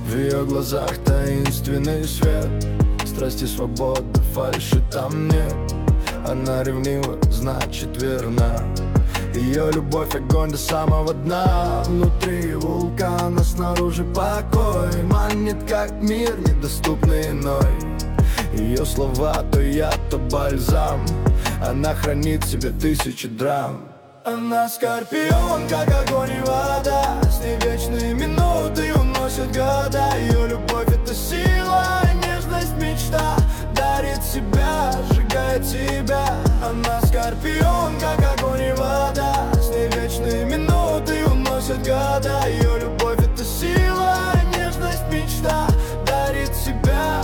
В ее глазах таинственный свет, страсти, свободы, фальши там нет. Она ревнива, значит верна. Ее любовь огонь до самого дна. Внутри вулкана, снаружи покой. Манит как мир, недоступный иной. Ее слова то яд, то бальзам. Она хранит в себе тысячи драм. Она скорпион, как огонь и вода. С ней вечные минуты уносят года. Ее любовь — это сила, нежность, мечта. Дарит себя, сжигает тебя. Она скорпион, как огонь и вода. С ней вечные минуты уносят года. Ее любовь — это сила, нежность, мечта. Дарит себя,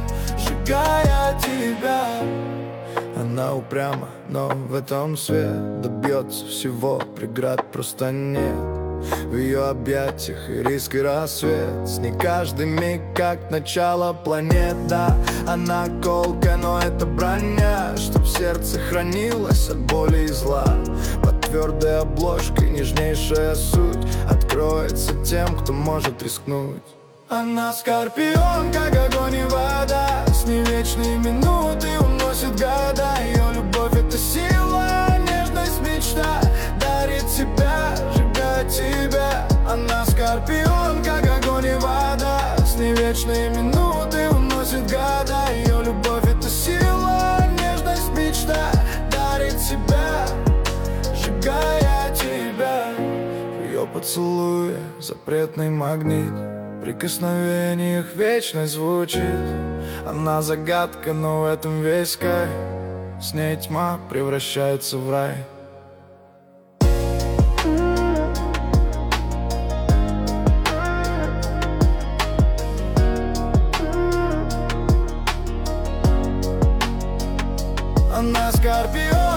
сжигая тебя. Она упряма, но в этом свет добьется всего, преград просто нет. В ее объятиях и риск, и рассвет. С ней каждый миг как начало планет. Да, она колка, но это броня, чтоб сердце хранилось от боли и зла. Под твердой обложкой нежнейшая суть откроется тем, кто может рискнуть. Она скорпион, как огонь и вода. С ней вечные минуты уносят года. Ее любовь — это сила, нежность, мечта. Дарит себя, сжигает тебя. Она скорпион, как огонь и вода. С ней вечные минуты уносят года. Ее любовь — это сила, нежность, мечта. Дарит себя, сжигая тебя. В ее поцелуе запретный магнит. В прикосновениях вечность звучит. Она загадка, но в этом весь кайф. С ней тьма превращается в рай. Она скорпион.